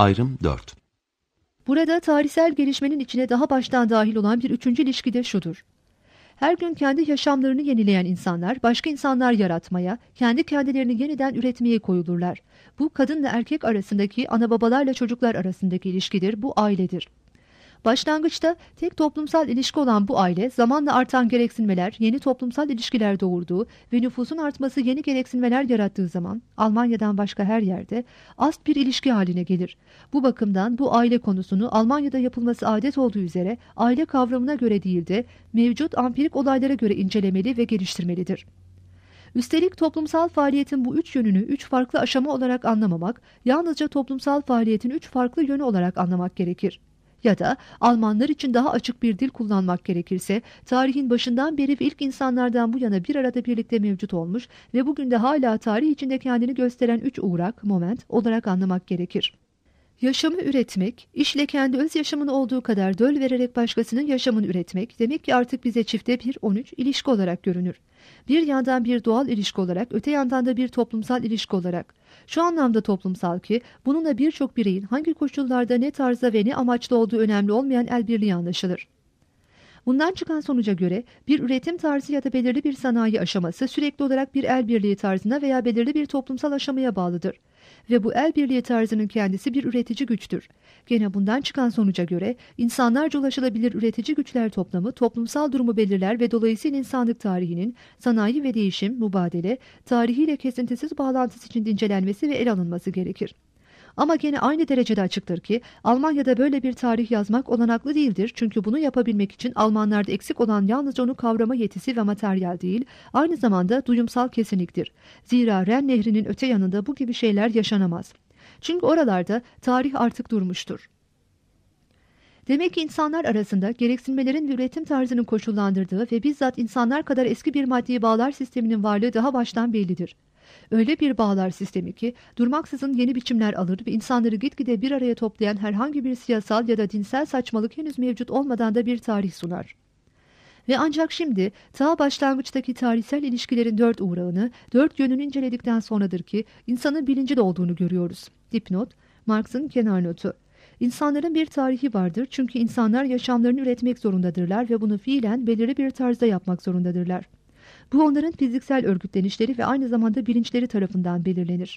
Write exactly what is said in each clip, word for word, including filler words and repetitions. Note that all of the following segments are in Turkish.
Ayrım dört. Burada tarihsel gelişmenin içine daha baştan dahil olan bir üçüncü ilişki de şudur. Her gün kendi yaşamlarını yenileyen insanlar başka insanlar yaratmaya, kendi kendilerini yeniden üretmeye koyulurlar. Bu kadınla erkek arasındaki, ana babalarla çocuklar arasındaki ilişkidir, bu ailedir. Başlangıçta tek toplumsal ilişki olan bu aile, zamanla artan gereksinmeler, yeni toplumsal ilişkiler doğurduğu ve nüfusun artması yeni gereksinmeler yarattığı zaman, Almanya'dan başka her yerde ast bir ilişki haline gelir. Bu bakımdan bu aile konusunu Almanya'da yapılması adet olduğu üzere aile kavramına göre değil de mevcut ampirik olaylara göre incelemeli ve geliştirmelidir. Üstelik toplumsal faaliyetin bu üç yönünü üç farklı aşama olarak anlamamak, yalnızca toplumsal faaliyetin üç farklı yönü olarak anlamak gerekir. Ya da Almanlar için daha açık bir dil kullanmak gerekirse, tarihin başından beri ve ilk insanlardan bu yana bir arada birlikte mevcut olmuş ve bugün de hala tarih içinde kendini gösteren üç uğrak, moment olarak anlamak gerekir. Yaşamı üretmek, işle kendi öz yaşamını olduğu kadar döl vererek başkasının yaşamını üretmek, demek ki artık bize çifte bir on üç ilişki olarak görünür. Bir yandan bir doğal ilişki olarak, öte yandan da bir toplumsal ilişki olarak. Şu anlamda toplumsal ki, bununla birçok bireyin hangi koşullarda, ne tarzda ve ne amaçlı olduğu önemli olmayan el birliği anlaşılır. Bundan çıkan sonuca göre bir üretim tarzı ya da belirli bir sanayi aşaması sürekli olarak bir el birliği tarzına veya belirli bir toplumsal aşamaya bağlıdır. Ve bu el birliği tarzının kendisi bir üretici güçtür. Gene bundan çıkan sonuca göre insanlarca ulaşılabilir üretici güçler toplamı toplumsal durumu belirler ve dolayısıyla insanlık tarihinin sanayi ve değişim, mübadele, tarihiyle kesintisiz bağlantısı için incelenmesi ve ele alınması gerekir. Ama gene aynı derecede açıktır ki Almanya'da böyle bir tarih yazmak olanaklı değildir. Çünkü bunu yapabilmek için Almanlarda eksik olan yalnızca onu kavrama yetisi ve materyal değil, aynı zamanda duyumsal kesinliktir. Zira Ren Nehri'nin öte yanında bu gibi şeyler yaşanamaz. Çünkü oralarda tarih artık durmuştur. Demek ki insanlar arasında gereksinmelerin ve üretim tarzının koşullandırdığı ve bizzat insanlar kadar eski bir maddi bağlar sisteminin varlığı daha baştan bellidir. Öyle bir bağlar sistemi ki durmaksızın yeni biçimler alır ve insanları gitgide bir araya toplayan herhangi bir siyasal ya da dinsel saçmalık henüz mevcut olmadan da bir tarih sunar. Ve ancak şimdi ta başlangıçtaki tarihsel ilişkilerin dört uğrağını, dört yönünü inceledikten sonradır ki insanın bilincli olduğunu görüyoruz. Dipnot, Marx'ın kenar notu. İnsanların bir tarihi vardır çünkü insanlar yaşamlarını üretmek zorundadırlar ve bunu fiilen belirli bir tarzda yapmak zorundadırlar. Bu onların fiziksel örgütlenişleri ve aynı zamanda bilinçleri tarafından belirlenir.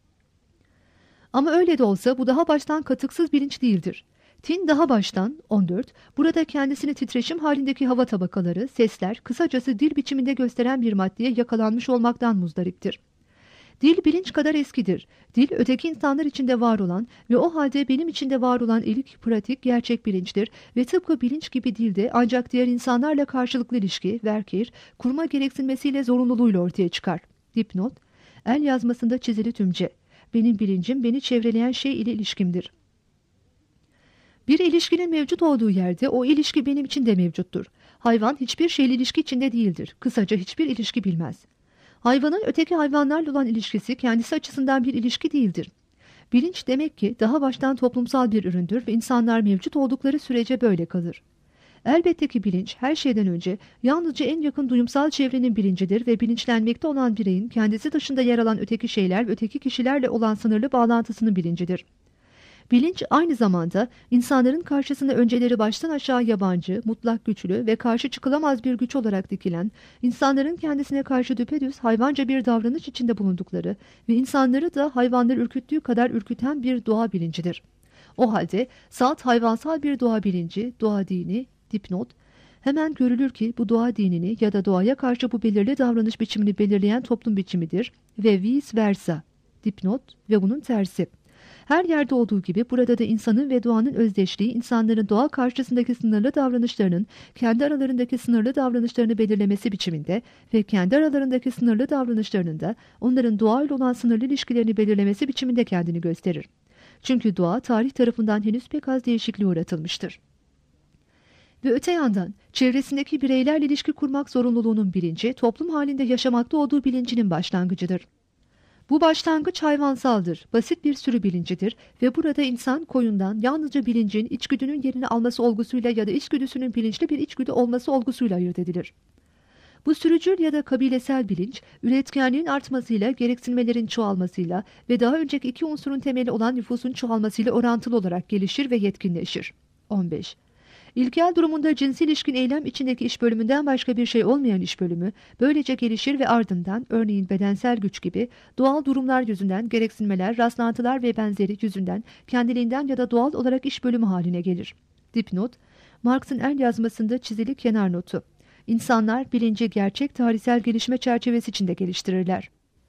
Ama öyle de olsa bu daha baştan katıksız bilinç değildir. Tin daha baştan on dört, burada kendisini titreşim halindeki hava tabakaları, sesler, kısacası dil biçiminde gösteren bir maddeye yakalanmış olmaktan muzdariptir. Dil bilinç kadar eskidir. Dil öteki insanlar içinde var olan ve o halde benim içinde var olan ilk, pratik, gerçek bilinçtir ve tıpkı bilinç gibi dilde ancak diğer insanlarla karşılıklı ilişki, verkeir, kurma gereksinmesiyle zorunluluğuyla ortaya çıkar. Dipnot, el yazmasında çizili tümce. Benim bilincim beni çevreleyen şey ile ilişkimdir. Bir ilişkinin mevcut olduğu yerde o ilişki benim için de mevcuttur. Hayvan hiçbir şeyle ilişki içinde değildir. Kısaca hiçbir ilişki bilmez. Hayvanın öteki hayvanlarla olan ilişkisi kendisi açısından bir ilişki değildir. Bilinç demek ki daha baştan toplumsal bir üründür ve insanlar mevcut oldukları sürece böyle kalır. Elbette ki bilinç her şeyden önce yalnızca en yakın duyumsal çevrenin bilincidir ve bilinçlenmekte olan bireyin kendisi dışında yer alan öteki şeyler ve öteki kişilerle olan sınırlı bağlantısının bilincidir. Bilinç aynı zamanda insanların karşısında önceleri baştan aşağı yabancı, mutlak güçlü ve karşı çıkılamaz bir güç olarak dikilen, insanların kendisine karşı düpedüz hayvanca bir davranış içinde bulundukları ve insanları da hayvanları ürküttüğü kadar ürküten bir doğa bilincidir. O halde salt hayvansal bir doğa bilinci, doğa dini, dipnot, hemen görülür ki bu doğa dinini ya da doğaya karşı bu belirli davranış biçimini belirleyen toplum biçimidir ve vice versa, dipnot ve bunun tersi. Her yerde olduğu gibi burada da insanın ve doğanın özdeşliği insanların doğa karşısındaki sınırlı davranışlarının kendi aralarındaki sınırlı davranışlarını belirlemesi biçiminde ve kendi aralarındaki sınırlı davranışlarının da onların doğayla olan sınırlı ilişkilerini belirlemesi biçiminde kendini gösterir. Çünkü doğa tarih tarafından henüz pek az değişikliğe uğratılmıştır. Ve öte yandan çevresindeki bireylerle ilişki kurmak zorunluluğunun bilinci toplum halinde yaşamakta olduğu bilincinin başlangıcıdır. Bu başlangıç hayvansaldır, basit bir sürü bilincidir ve burada insan koyundan yalnızca bilincin içgüdünün yerini alması olgusuyla ya da içgüdüsünün bilinçli bir içgüdü olması olgusuyla ayırt edilir. Bu sürücül ya da kabilesel bilinç, üretkenliğin artmasıyla, gereksinmelerin çoğalmasıyla ve daha önceki iki unsurun temeli olan nüfusun çoğalmasıyla orantılı olarak gelişir ve yetkinleşir. on beş. İlkel durumunda cinsel ilişkin eylem içindeki iş bölümünden başka bir şey olmayan iş bölümü böylece gelişir ve ardından örneğin bedensel güç gibi doğal durumlar yüzünden gereksinmeler, rastlantılar ve benzeri yüzünden kendiliğinden ya da doğal olarak iş bölümü haline gelir. Dipnot, Marx'ın el yazmasında çizili kenar notu. İnsanlar bilinci gerçek tarihsel gelişme çerçevesi içinde geliştirirler.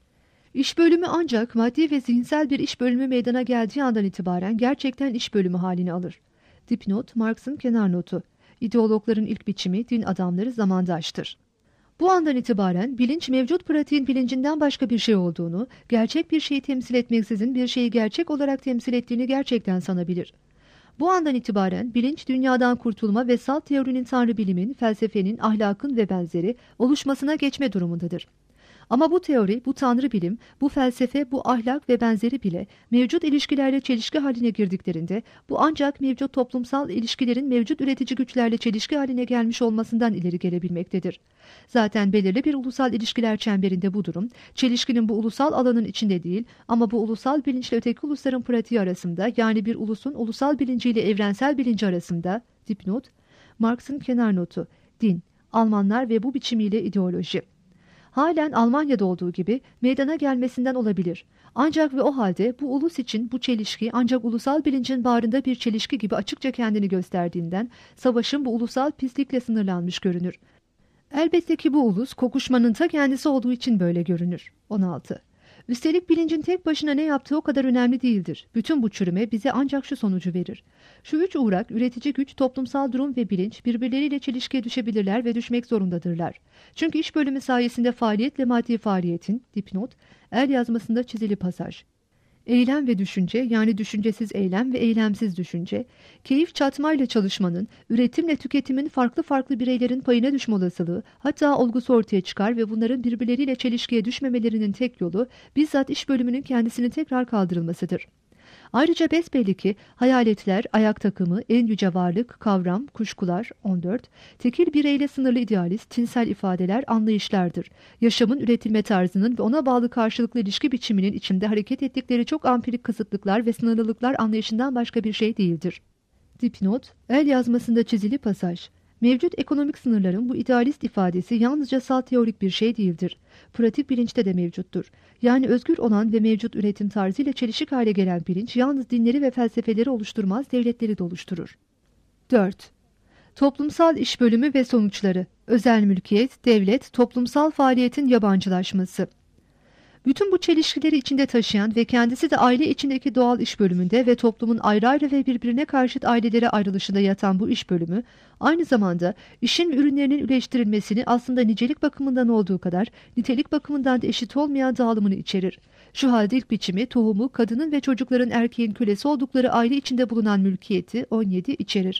İş bölümü ancak maddi ve zihinsel bir iş bölümü meydana geldiği andan itibaren gerçekten iş bölümü halini alır. Dipnot, Marx'ın kenar notu. İdeologların ilk biçimi din adamları zamandaştır. Bu andan itibaren bilinç mevcut pratiğin bilincinden başka bir şey olduğunu, gerçek bir şeyi temsil etmeksizin bir şeyi gerçek olarak temsil ettiğini gerçekten sanabilir. Bu andan itibaren bilinç dünyadan kurtulma ve salt teorinin tanrı bilimin, felsefenin, ahlakın ve benzeri oluşmasına geçme durumundadır. Ama bu teori, bu tanrı bilim, bu felsefe, bu ahlak ve benzeri bile mevcut ilişkilerle çelişki haline girdiklerinde bu ancak mevcut toplumsal ilişkilerin mevcut üretici güçlerle çelişki haline gelmiş olmasından ileri gelebilmektedir. Zaten belirli bir ulusal ilişkiler çemberinde bu durum, çelişkinin bu ulusal alanın içinde değil ama bu ulusal bilinçle öteki ulusların pratiği arasında, yani bir ulusun ulusal bilinciyle evrensel bilinci arasında. Dipnot, Marx'ın kenar notu, din, Almanlar ve bu biçimiyle ideoloji. Halen Almanya'da olduğu gibi meydana gelmesinden olabilir. Ancak ve o halde bu ulus için bu çelişki ancak ulusal bilincin bağrında bir çelişki gibi açıkça kendini gösterdiğinden savaşın bu ulusal pislikle sınırlanmış görünür. Elbette ki bu ulus kokuşmanın ta kendisi olduğu için böyle görünür. on altı. Üstelik bilincin tek başına ne yaptığı o kadar önemli değildir. Bütün bu çürüme bize ancak şu sonucu verir. Şu üç uğrak, üretici güç, toplumsal durum ve bilinç birbirleriyle çelişkiye düşebilirler ve düşmek zorundadırlar. Çünkü iş bölümü sayesinde faaliyetle maddi faaliyetin, dipnot, el yazmasında çizili pasaj. Eylem ve düşünce, yani düşüncesiz eylem ve eylemsiz düşünce, keyif çatmayla çalışmanın, üretimle tüketimin farklı farklı bireylerin payına düşme olasılığı, hatta olgusu ortaya çıkar ve bunların birbirleriyle çelişkiye düşmemelerinin tek yolu bizzat iş bölümünün kendisini tekrar kaldırılmasıdır. Ayrıca besbelli ki hayaletler, ayak takımı, en yüce varlık, kavram, kuşkular, on dört, tekil bireyle sınırlı idealist, tinsel ifadeler, anlayışlardır. Yaşamın üretilme tarzının ve ona bağlı karşılıklı ilişki biçiminin içinde hareket ettikleri çok ampirik kısıtlıklar ve sınırlılıklar anlayışından başka bir şey değildir. Dipnot, el yazmasında çizili pasaj. Mevcut ekonomik sınırların bu idealist ifadesi yalnızca salt teorik bir şey değildir. Pratik bilinçte de mevcuttur. Yani özgür olan ve mevcut üretim tarzıyla çelişik hale gelen bilinç yalnız dinleri ve felsefeleri oluşturmaz, devletleri de oluşturur. dört. Toplumsal iş bölümü ve sonuçları. Özel mülkiyet, devlet, toplumsal faaliyetin yabancılaşması. Bütün bu çelişkileri içinde taşıyan ve kendisi de aile içindeki doğal iş bölümünde ve toplumun ayrı ayrı ve birbirine karşıt ailelere ayrılışında yatan bu iş bölümü, aynı zamanda işin ve ürünlerinin üleştirilmesini aslında nicelik bakımından olduğu kadar nitelik bakımından da eşit olmayan dağılımını içerir. Şu halde ilk biçimi tohumu, kadının ve çocukların erkeğin kölesi oldukları aile içinde bulunan mülkiyeti on yedi içerir.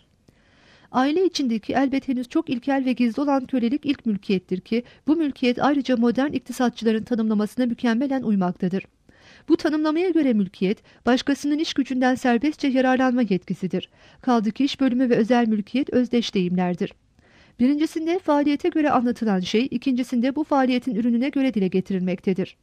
Aile içindeki elbet henüz çok ilkel ve gizli olan kölelik ilk mülkiyettir ki bu mülkiyet ayrıca modern iktisatçıların tanımlamasına mükemmelen uymaktadır. Bu tanımlamaya göre mülkiyet, başkasının iş gücünden serbestçe yararlanma yetkisidir. Kaldı ki iş bölümü ve özel mülkiyet özdeş deyimlerdir. Birincisinde faaliyete göre anlatılan şey, ikincisinde bu faaliyetin ürününe göre dile getirilmektedir.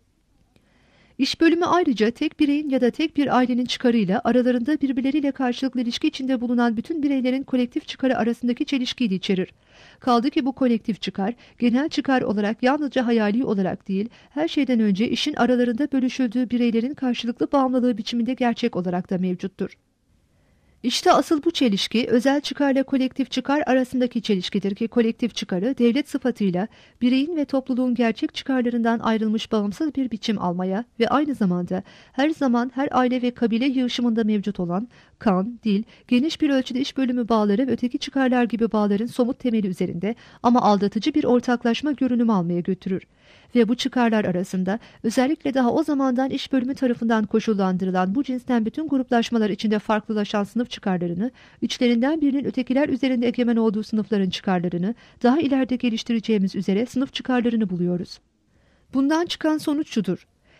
İş bölümü ayrıca tek bireyin ya da tek bir ailenin çıkarıyla aralarında birbirleriyle karşılıklı ilişki içinde bulunan bütün bireylerin kolektif çıkarı arasındaki çelişkiyi de içerir. Kaldı ki bu kolektif çıkar, genel çıkar olarak yalnızca hayali olarak değil, her şeyden önce işin aralarında bölüşüldüğü bireylerin karşılıklı bağımlılığı biçiminde gerçek olarak da mevcuttur. İşte asıl bu çelişki, özel çıkarla kolektif çıkar arasındaki çelişkidir ki kolektif çıkarı devlet sıfatıyla bireyin ve topluluğun gerçek çıkarlarından ayrılmış bağımsız bir biçim almaya ve aynı zamanda her zaman her aile ve kabile yığışımında mevcut olan kan, dil, geniş bir ölçüde iş bölümü bağları ve öteki çıkarlar gibi bağların somut temeli üzerinde ama aldatıcı bir ortaklaşma görünümü almaya götürür. Ve bu çıkarlar arasında özellikle daha o zamandan iş bölümü tarafından koşullandırılan bu cinsten bütün gruplaşmalar içinde farklılaşan sınıf çıkarlarını, içlerinden birinin ötekiler üzerinde egemen olduğu sınıfların çıkarlarını, daha ileride geliştireceğimiz üzere sınıf çıkarlarını buluyoruz. Bundan çıkan sonuç şudur.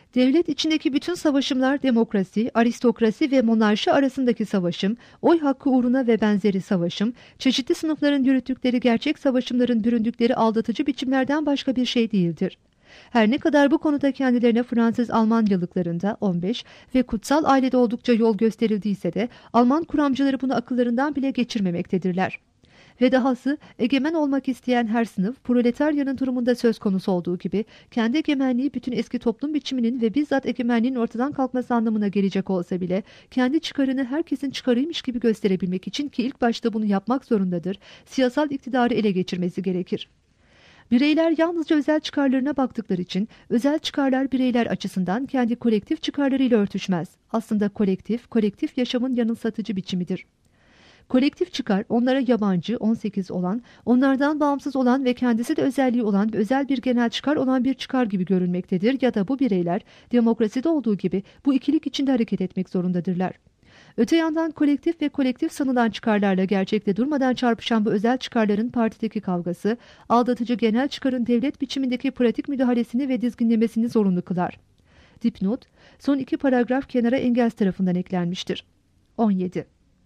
Devlet içindeki bütün savaşımlar demokrasi, aristokrasi ve monarşi arasındaki savaşım, oy hakkı uğruna ve benzeri savaşım, çeşitli sınıfların yürüttükleri gerçek savaşımların büründükleri aldatıcı biçimlerden başka bir şey değildir. Her ne kadar bu konuda kendilerine Fransız-Alman yıllıklarında on beş ve kutsal ailede oldukça yol gösterildiyse de Alman kuramcıları bunu akıllarından bile geçirmemektedirler. Ve dahası egemen olmak isteyen her sınıf proletaryanın durumunda söz konusu olduğu gibi kendi egemenliği bütün eski toplum biçiminin ve bizzat egemenliğin ortadan kalkması anlamına gelecek olsa bile kendi çıkarını herkesin çıkarıymış gibi gösterebilmek için ki ilk başta bunu yapmak zorundadır, siyasal iktidarı ele geçirmesi gerekir. Bireyler yalnızca özel çıkarlarına baktıkları için özel çıkarlar bireyler açısından kendi kolektif çıkarlarıyla örtüşmez. Aslında kolektif, kolektif yaşamın yanılsatıcı biçimidir. Kolektif çıkar onlara yabancı, on sekiz olan, onlardan bağımsız olan ve kendisi de özelliği olan ve özel bir genel çıkar olan bir çıkar gibi görünmektedir ya da bu bireyler demokraside olduğu gibi bu ikilik içinde hareket etmek zorundadırlar. Öte yandan kolektif ve kolektif sanılan çıkarlarla gerçekte durmadan çarpışan bu özel çıkarların partideki kavgası, aldatıcı genel çıkarın devlet biçimindeki pratik müdahalesini ve dizginlemesini zorunlu kılar. Dipnot, son iki paragraf kenara Engels tarafından eklenmiştir. on yedi.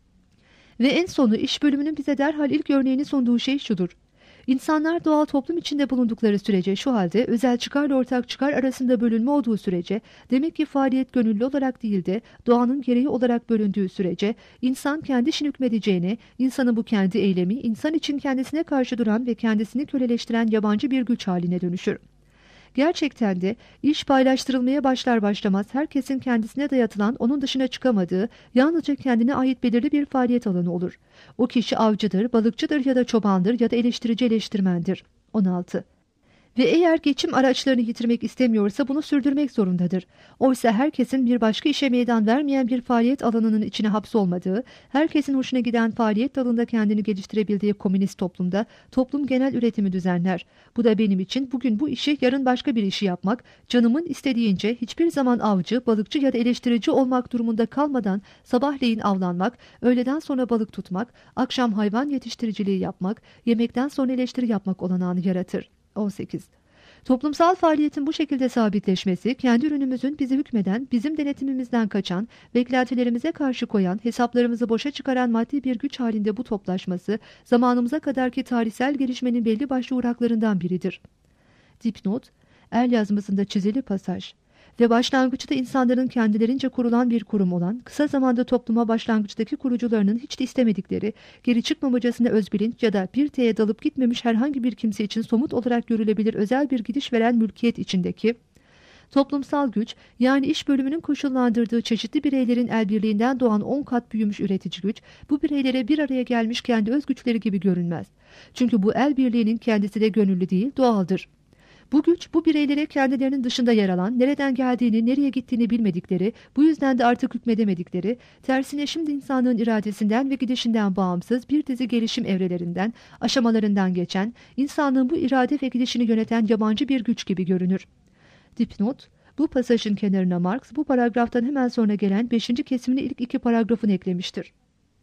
Ve en sonu iş bölümünün bize derhal ilk örneğini sunduğu şey şudur. İnsanlar doğal toplum içinde bulundukları sürece şu halde özel çıkarla ortak çıkar arasında bölünme olduğu sürece demek ki faaliyet gönüllü olarak değil de doğanın gereği olarak bölündüğü sürece insan kendi işini hükmedeceğine, insanın bu kendi eylemi insan için kendisine karşı duran ve kendisini köleleştiren yabancı bir güç haline dönüşür. Gerçekten de iş paylaştırılmaya başlar başlamaz herkesin kendisine dayatılan onun dışına çıkamadığı yalnızca kendine ait belirli bir faaliyet alanı olur. O kişi avcıdır, balıkçıdır ya da çobandır ya da eleştirici eleştirmendir. on altı. Ve eğer geçim araçlarını yitirmek istemiyorsa bunu sürdürmek zorundadır. Oysa herkesin bir başka işe meydan vermeyen bir faaliyet alanının içine hapsolmadığı, herkesin hoşuna giden faaliyet dalında kendini geliştirebildiği komünist toplumda toplum genel üretimi düzenler. Bu da benim için bugün bu işi yarın başka bir işi yapmak, canımın istediğince hiçbir zaman avcı, balıkçı ya da eleştirici olmak durumunda kalmadan sabahleyin avlanmak, öğleden sonra balık tutmak, akşam hayvan yetiştiriciliği yapmak, yemekten sonra eleştiri yapmak olanağını yaratır. on sekiz. Toplumsal faaliyetin bu şekilde sabitleşmesi, kendi ürünümüzün bizi hükmeden, bizim denetimimizden kaçan, beklentilerimize karşı koyan, hesaplarımızı boşa çıkaran maddi bir güç halinde bu toplaşması, zamanımıza kadarki tarihsel gelişmenin belli başlı uğraklarından biridir. Dipnot, el yazmasında çizili pasaj. Ve başlangıçta insanların kendilerince kurulan bir kurum olan, kısa zamanda topluma başlangıçtaki kurucularının hiç de istemedikleri, geri çıkmamacasına özbilinç ya da bir teye dalıp gitmemiş herhangi bir kimse için somut olarak görülebilir özel bir gidiş veren mülkiyet içindeki, toplumsal güç yani iş bölümünün koşullandırdığı çeşitli bireylerin el birliğinden doğan on kat büyümüş üretici güç, bu bireylere bir araya gelmiş kendi öz güçleri gibi görünmez. Çünkü bu el birliğinin kendisi de gönüllü değil, doğaldır. Bu güç, bu bireylere kendilerinin dışında yer alan, nereden geldiğini, nereye gittiğini bilmedikleri, bu yüzden de artık hükmedemedikleri, tersine şimdi insanlığın iradesinden ve gidişinden bağımsız bir dizi gelişim evrelerinden, aşamalarından geçen, insanlığın bu irade ve gidişini yöneten yabancı bir güç gibi görünür. Dipnot, bu pasajın kenarına Marx, bu paragraftan hemen sonra gelen beşinci kesimini ilk iki paragrafını eklemiştir.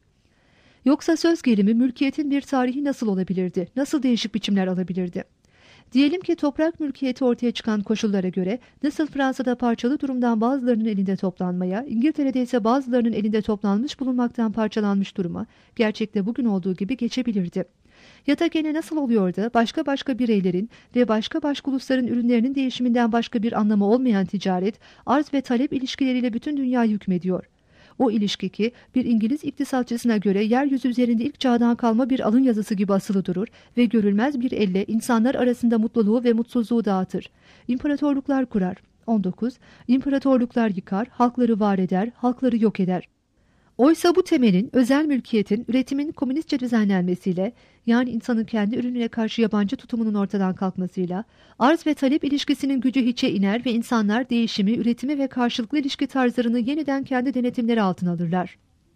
Yoksa söz gelimi mülkiyetin bir tarihi nasıl olabilirdi, nasıl değişik biçimler alabilirdi? Diyelim ki toprak mülkiyeti ortaya çıkan koşullara göre nasıl Fransa'da parçalı durumdan bazılarının elinde toplanmaya, İngiltere'de ise bazılarının elinde toplanmış bulunmaktan parçalanmış duruma, gerçekte bugün olduğu gibi geçebilirdi. Ya da gene nasıl oluyor da başka başka bireylerin ve başka başka ulusların ürünlerinin değişiminden başka bir anlamı olmayan ticaret, arz ve talep ilişkileriyle bütün dünyayı hükmediyor. O ilişki ki bir İngiliz iktisatçısına göre yeryüzü üzerinde ilk çağdan kalma bir alın yazısı gibi asılı durur ve görülmez bir elle insanlar arasında mutluluğu ve mutsuzluğu dağıtır. İmparatorluklar kurar. on dokuz. İmparatorluklar yıkar, halkları var eder, halkları yok eder. Oysa bu temelin, özel mülkiyetin, üretimin komünistçe düzenlenmesiyle, yani insanın kendi ürününe karşı yabancı tutumunun ortadan kalkmasıyla, arz ve talep ilişkisinin gücü hiçe iner ve insanlar değişimi, üretimi ve karşılıklı ilişki tarzlarını yeniden kendi denetimleri altına alırlar.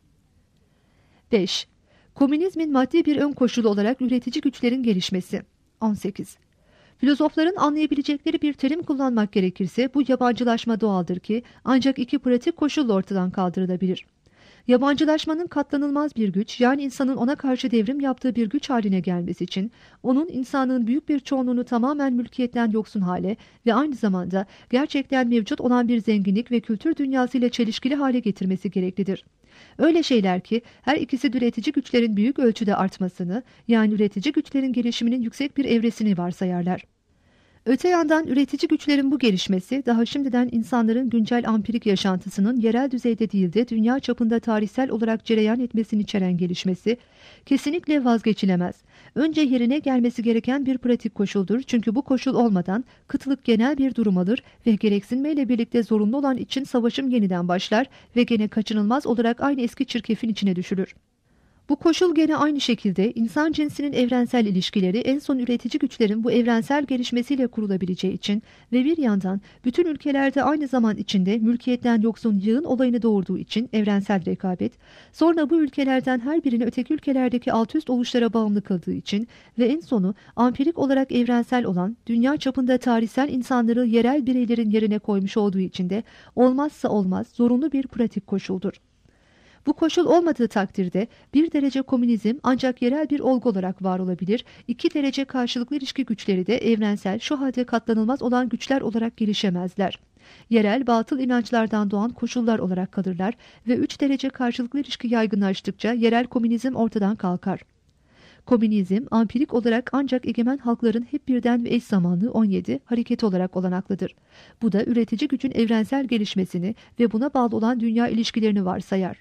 beş. Komünizmin maddi bir ön koşulu olarak üretici güçlerin gelişmesi. on sekiz. Filozofların anlayabilecekleri bir terim kullanmak gerekirse bu yabancılaşma doğaldır ki ancak iki pratik koşulla ortadan kaldırılabilir. Yabancılaşmanın katlanılmaz bir güç, yani insanın ona karşı devrim yaptığı bir güç haline gelmesi için, onun insanlığın büyük bir çoğunluğunu tamamen mülkiyetten yoksun hale ve aynı zamanda gerçekten mevcut olan bir zenginlik ve kültür dünyasıyla çelişkili hale getirmesi gereklidir. Öyle şeyler ki her ikisi üretici güçlerin büyük ölçüde artmasını, yani üretici güçlerin gelişiminin yüksek bir evresini varsayarlar. Öte yandan üretici güçlerin bu gelişmesi, daha şimdiden insanların güncel ampirik yaşantısının yerel düzeyde değil de dünya çapında tarihsel olarak cereyan etmesini içeren gelişmesi, kesinlikle vazgeçilemez. Önce yerine gelmesi gereken bir pratik koşuldur, çünkü bu koşul olmadan kıtlık genel bir durum alır ve gereksinmeyle birlikte zorunlu olan için savaşım yeniden başlar ve gene kaçınılmaz olarak aynı eski çirkefin içine düşülür. Bu koşul gene aynı şekilde insan cinsinin evrensel ilişkileri en son üretici güçlerin bu evrensel gelişmesiyle kurulabileceği için ve bir yandan bütün ülkelerde aynı zaman içinde mülkiyetten yoksun yığın olayını doğurduğu için evrensel rekabet, sonra bu ülkelerden her birini öteki ülkelerdeki alt üst oluşlara bağımlı kıldığı için ve en sonu ampirik olarak evrensel olan dünya çapında tarihsel insanları yerel bireylerin yerine koymuş olduğu için de olmazsa olmaz zorunlu bir pratik koşuldur. Bu koşul olmadığı takdirde bir derece komünizm ancak yerel bir olgu olarak var olabilir, iki derece karşılıklı ilişki güçleri de evrensel, şu halde katlanılmaz olan güçler olarak gelişemezler. Yerel, batıl inançlardan doğan koşullar olarak kalırlar ve üç derece karşılıklı ilişki yaygınlaştıkça yerel komünizm ortadan kalkar. Komünizm, ampirik olarak ancak egemen halkların hep birden ve eş zamanlı on yedi hareketi olarak olanaklıdır. Bu da üretici gücün evrensel gelişmesini ve buna bağlı olan dünya ilişkilerini varsayar.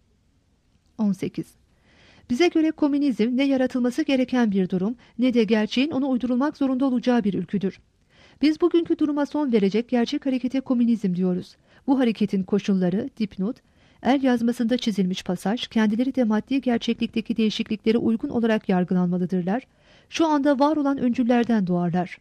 on sekiz. Bize göre komünizm ne yaratılması gereken bir durum ne de gerçeğin ona uydurulmak zorunda olacağı bir ülküdür. Biz bugünkü duruma son verecek gerçek harekete komünizm diyoruz. Bu hareketin koşulları, dipnot, el yazmasında çizilmiş pasaj, kendileri de maddi gerçeklikteki değişikliklere uygun olarak yargılanmalıdırlar. Şu anda var olan öncüllerden doğarlar.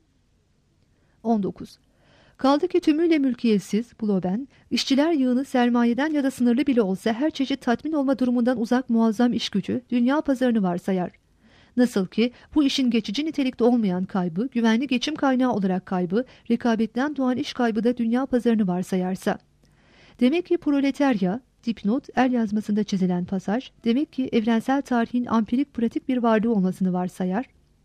on dokuz. Kaldı ki tümüyle mülkiyetsiz, Bloben, işçiler yığını sermayeden ya da sınırlı bile olsa her çeşit tatmin olma durumundan uzak muazzam iş gücü, dünya pazarını varsayar. Nasıl ki bu işin geçici nitelikte olmayan kaybı, güvenli geçim kaynağı olarak kaybı, rekabetten doğan iş kaybı da dünya pazarını varsayarsa. Demek ki proletarya, dipnot, el yazmasında çizilen pasaj, demek ki evrensel tarihin ampirik pratik bir varlığı olmasını varsayar.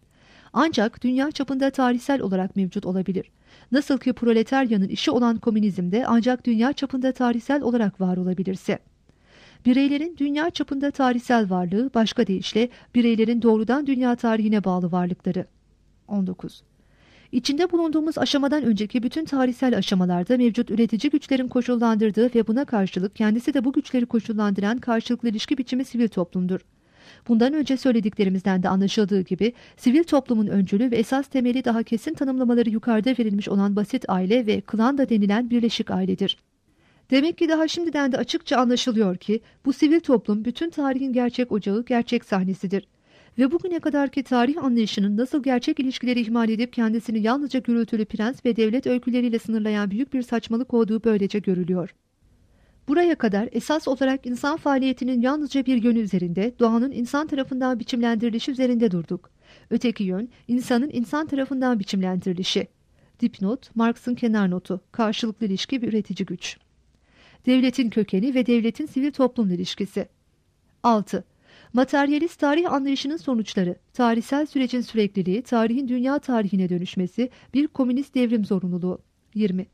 Ancak dünya çapında tarihsel olarak mevcut olabilir. Nasıl ki proletaryanın işi olan komünizmde ancak dünya çapında tarihsel olarak var olabilirse. Bireylerin dünya çapında tarihsel varlığı, başka deyişle bireylerin doğrudan dünya tarihine bağlı varlıkları. on dokuz. İçinde bulunduğumuz aşamadan önceki bütün tarihsel aşamalarda mevcut üretici güçlerin koşullandırdığı ve buna karşılık kendisi de bu güçleri koşullandıran karşılıklı ilişki biçimi sivil toplumdur. Bundan önce söylediklerimizden de anlaşıldığı gibi sivil toplumun öncülü ve esas temeli daha kesin tanımlamaları yukarıda verilmiş olan basit aile ve klan da denilen birleşik ailedir. Demek ki daha şimdiden de açıkça anlaşılıyor ki bu sivil toplum bütün tarihin gerçek ocağı, gerçek sahnesidir. Ve bugüne kadarki tarih anlayışının nasıl gerçek ilişkileri ihmal edip kendisini yalnızca gürültülü prens ve devlet öyküleriyle sınırlayan büyük bir saçmalık olduğu böylece görülüyor. Buraya kadar esas olarak insan faaliyetinin yalnızca bir yönü üzerinde, doğanın insan tarafından biçimlendirilişi üzerinde durduk. Öteki yön, insanın insan tarafından biçimlendirilişi. Dipnot, Marx'ın kenar notu, karşılıklı ilişki ve üretici güç. Devletin kökeni ve devletin sivil toplum ilişkisi. altı. Materyalist tarih anlayışının sonuçları, tarihsel sürecin sürekliliği, tarihin dünya tarihine dönüşmesi, bir komünist devrim zorunluluğu. yirmi.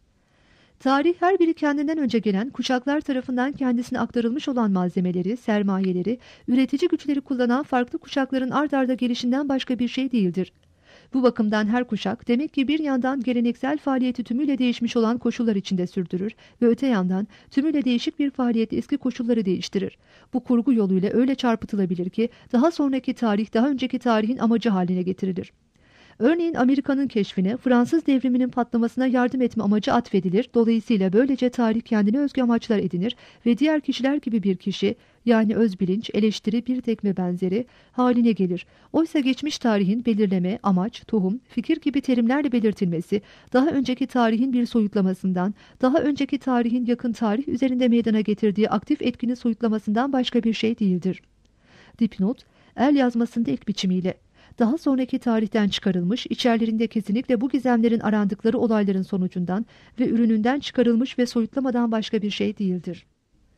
Tarih her biri kendinden önce gelen kuşaklar tarafından kendisine aktarılmış olan malzemeleri, sermayeleri, üretici güçleri kullanan farklı kuşakların ard arda gelişinden başka bir şey değildir. Bu bakımdan her kuşak demek ki bir yandan geleneksel faaliyeti tümüyle değişmiş olan koşullar içinde sürdürür ve öte yandan tümüyle değişik bir faaliyeti eski koşulları değiştirir. Bu kurgu yoluyla öyle çarpıtılabilir ki daha sonraki tarih daha önceki tarihin amacı haline getirilir. Örneğin Amerika'nın keşfine, Fransız devriminin patlamasına yardım etme amacı atfedilir. Dolayısıyla böylece tarih kendine özgü amaçlar edinir ve diğer kişiler gibi bir kişi, yani özbilinç, eleştiri, bir tek ve benzeri haline gelir. Oysa geçmiş tarihin belirleme, amaç, tohum, fikir gibi terimlerle belirtilmesi, daha önceki tarihin bir soyutlamasından, daha önceki tarihin yakın tarih üzerinde meydana getirdiği aktif etkinin soyutlamasından başka bir şey değildir. Dipnot, el yazmasında ilk biçimiyle. Daha sonraki tarihten çıkarılmış, içerlerinde kesinlikle bu gizemlerin arandıkları olayların sonucundan ve ürününden çıkarılmış ve soyutlamadan başka bir şey değildir.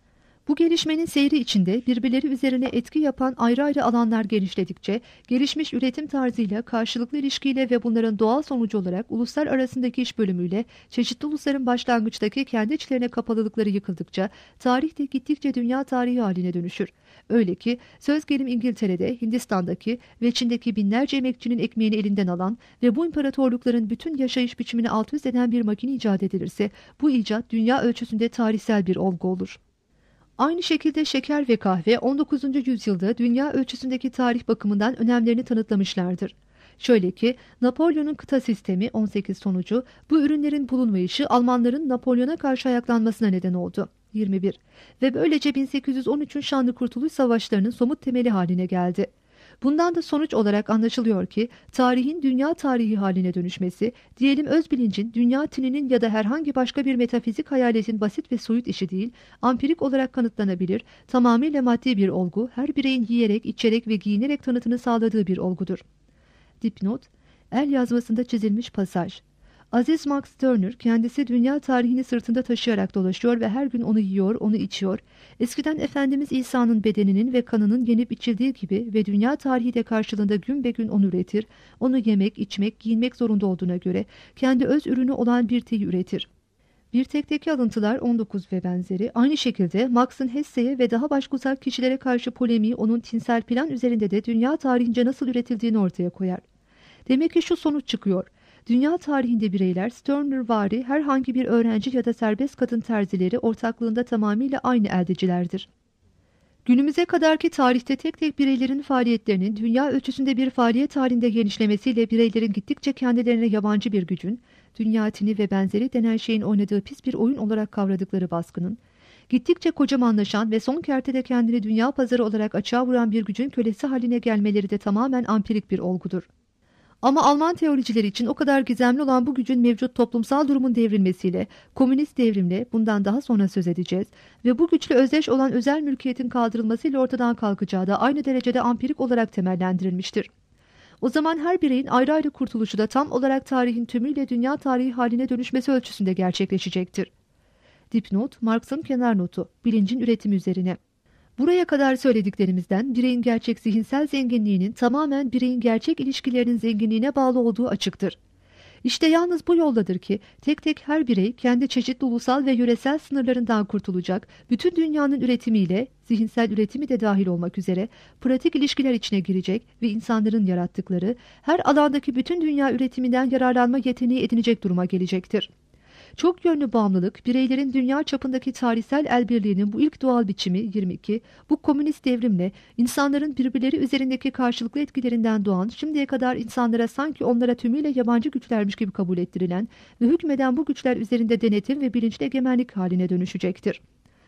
Bu gelişmenin seyri içinde birbirleri üzerine etki yapan ayrı ayrı alanlar genişledikçe, gelişmiş üretim tarzıyla, karşılıklı ilişkiyle ve bunların doğal sonucu olarak uluslar arasındaki iş bölümüyle, çeşitli ulusların başlangıçtaki kendi içlerine kapalılıkları yıkıldıkça, tarih de gittikçe dünya tarihi haline dönüşür. Öyle ki söz gelimi İngiltere'de, Hindistan'daki ve Çin'deki binlerce emekçinin ekmeğini elinden alan ve bu imparatorlukların bütün yaşayış biçimini alt üst eden bir makine icat edilirse, bu icat dünya ölçüsünde tarihsel bir olgu olur. Aynı şekilde şeker ve kahve on dokuzuncu yüzyılda dünya ölçüsündeki tarih bakımından önemlerini tanıtlamışlardır. Şöyle ki Napolyon'un kıta sistemi on sekiz sonucu bu ürünlerin bulunmayışı Almanların Napolyon'a karşı ayaklanmasına neden oldu. yirmi bir Ve böylece bin sekiz yüz on üçün şanlı Kurtuluş Savaşları'nın somut temeli haline geldi. Bundan da sonuç olarak anlaşılıyor ki tarihin dünya tarihi haline dönüşmesi, diyelim öz bilincin, dünya tininin ya da herhangi başka bir metafizik hayaletin basit ve soyut işi değil, ampirik olarak kanıtlanabilir, tamamıyla maddi bir olgu, her bireyin yiyerek, içerek ve giyinerek tanıtını sağladığı bir olgudur. Dipnot, el yazmasında çizilmiş pasaj. Aziz Max Turner kendisi dünya tarihini sırtında taşıyarak dolaşıyor ve her gün onu yiyor, onu içiyor. Eskiden Efendimiz İsa'nın bedeninin ve kanının yenip içildiği gibi ve dünya tarihi de karşılığında gün be gün onu üretir, onu yemek, içmek, giyinmek zorunda olduğuna göre kendi öz ürünü olan bir teyi üretir. Bir tekteki alıntılar on dokuz ve benzeri aynı şekilde Marx'ın Hesse'ye ve daha başka uzak kişilere karşı polemiği onun tinsel plan üzerinde de dünya tarihince nasıl üretildiğini ortaya koyar. Demek ki şu sonuç çıkıyor. Dünya tarihinde bireyler Stirnervari herhangi bir öğrenci ya da serbest kadın terzileri ortaklığında tamamıyla aynı eldecilerdir. Günümüze kadarki tarihte tek tek bireylerin faaliyetlerinin dünya ölçüsünde bir faaliyet halinde genişlemesiyle bireylerin gittikçe kendilerine yabancı bir gücün, dünya tini ve benzeri denen şeyin oynadığı pis bir oyun olarak kavradıkları baskının, gittikçe kocamanlaşan ve son kertede kendini dünya pazarı olarak açığa vuran bir gücün kölesi haline gelmeleri de tamamen ampirik bir olgudur. Ama Alman teoricileri için o kadar gizemli olan bu gücün mevcut toplumsal durumun devrilmesiyle, komünist devrimle bundan daha sonra söz edeceğiz ve bu güçle özdeş olan özel mülkiyetin kaldırılmasıyla ortadan kalkacağı da aynı derecede ampirik olarak temellendirilmiştir. O zaman her bireyin ayrı ayrı kurtuluşu da tam olarak tarihin tümüyle dünya tarihi haline dönüşmesi ölçüsünde gerçekleşecektir. Dipnot, Marx'ın kenar notu, bilincin üretimi üzerine. Buraya kadar söylediklerimizden bireyin gerçek zihinsel zenginliğinin tamamen bireyin gerçek ilişkilerinin zenginliğine bağlı olduğu açıktır. İşte yalnız bu yoldadır ki tek tek her birey kendi çeşitli ulusal ve yöresel sınırlarından kurtulacak, bütün dünyanın üretimiyle, zihinsel üretimi de dahil olmak üzere pratik ilişkiler içine girecek ve insanların yarattıkları her alandaki bütün dünya üretiminden yararlanma yeteneği edinecek duruma gelecektir. Çok yönlü bağımlılık, bireylerin dünya çapındaki tarihsel elbirliğinin bu ilk doğal biçimi yirmi iki, bu komünist devrimle insanların birbirleri üzerindeki karşılıklı etkilerinden doğan, şimdiye kadar insanlara sanki onlara tümüyle yabancı güçlermiş gibi kabul ettirilen ve hükmeden bu güçler üzerinde denetim ve bilinçli egemenlik haline dönüşecektir.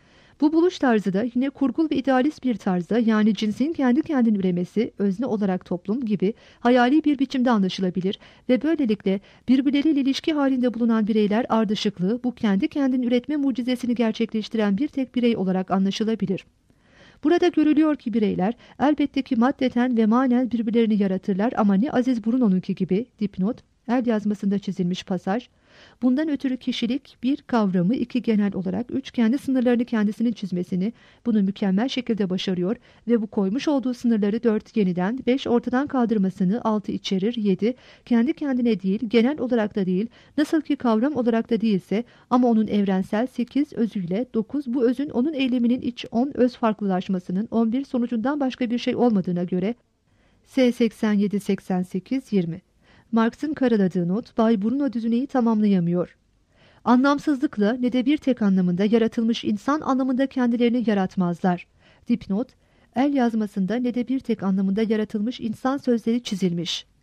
Bu buluş tarzı da yine kurgul ve idealist bir tarzda, yani cinsin kendi kendini üremesi, özne olarak toplum gibi hayali bir biçimde anlaşılabilir ve böylelikle birbirleriyle ilişki halinde bulunan bireyler ardışıklığı, bu kendi kendini üretme mucizesini gerçekleştiren bir tek birey olarak anlaşılabilir. Burada görülüyor ki bireyler elbette ki maddeten ve manen birbirlerini yaratırlar ama ne Aziz Bruno'nunki gibi, dipnot, el yazmasında çizilmiş pasaj, bundan ötürü kişilik bir kavramı, iki genel olarak, üç kendi sınırlarını kendisinin çizmesini, bunu mükemmel şekilde başarıyor ve bu koymuş olduğu sınırları dört yeniden, beş ortadan kaldırmasını, altı içerir, yedi kendi kendine değil, genel olarak da değil, nasıl ki kavram olarak da değilse ama onun evrensel, sekiz özüyle, dokuz bu özün onun eyleminin iç on öz farklılaşmasının, on bir sonucundan başka bir şey olmadığına göre S seksen yedi seksen sekiz yirmi. Marx'ın karaladığı not, Bay Bruno düzineyi tamamlayamıyor. Anlamsızlıkla ne de bir tek anlamında yaratılmış insan anlamında kendilerini yaratmazlar. Dipnot, el yazmasında ne de bir tek anlamında yaratılmış insan sözleri çizilmiş.